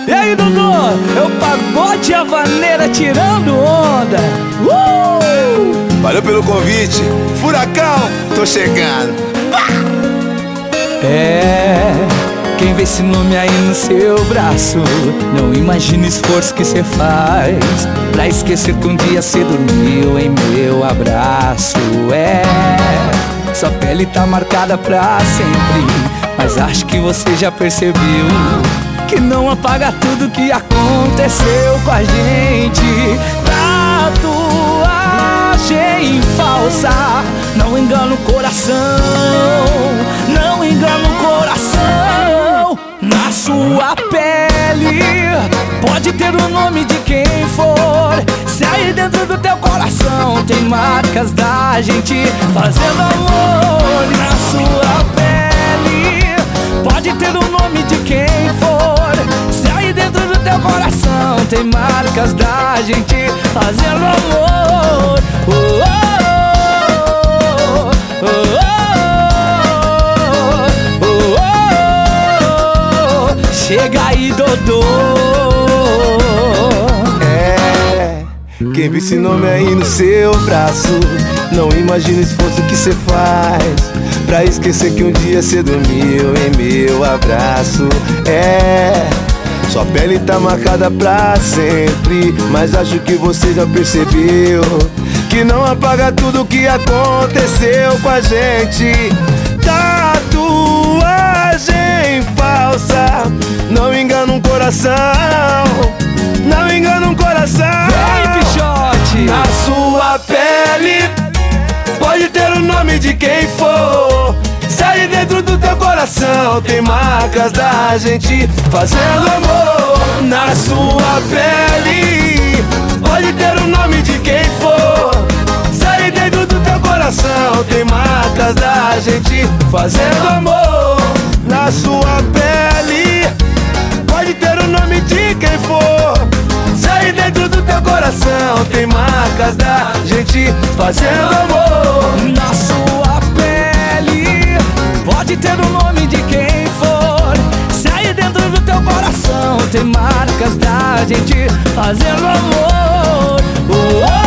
E aí, Dudu? É o Pagode Havaneira tirando onda. Valeu pelo convite. Furacão, tô chegando. Quem vê esse nome aí no seu braço, não imagina o esforço que cê faz pra esquecer que um dia cê dormiu em meu abraço. Sua pele tá marcada pra sempre, mas acho que você já percebeu que não apaga tudo que aconteceu com a gente. Tatuagem falsa não engana o coração, não engana o coração. Na sua pele pode ter o nome de quem for, se aí dentro do teu coração tem marcas da gente fazendo amor. Na sua pele pode ter o nome de quem for, se aí dentro do teu coração tem marcas da gente fazendo amor. Chega aí, Dodô. Quem viu esse nome aí no seu braço, não imagina o esforço que cê faz pra esquecer que um dia cê dormiu em meu abraço. Sua pele tá marcada pra sempre, mas acho que você já percebeu que não apaga tudo que aconteceu com a gente. Tatuagem falsa não engana um coração, não engana um coração. Vem, Pichote! Na sua pele pode ter o nome de quem for, se aí dentro do teu coração tem marcas da gente fazendo amor. Na sua pele pode ter o nome de quem for, se aí dentro do teu coração tem marcas da gente fazendo amor. Na sua pele pode ter o nome de quem for, se aí dentro do teu coração tem marcas da gente fazendo amor. Na sua pele pode ter o nome de quem for, se aí dentro do teu coração tem marcas da gente fazendo amor.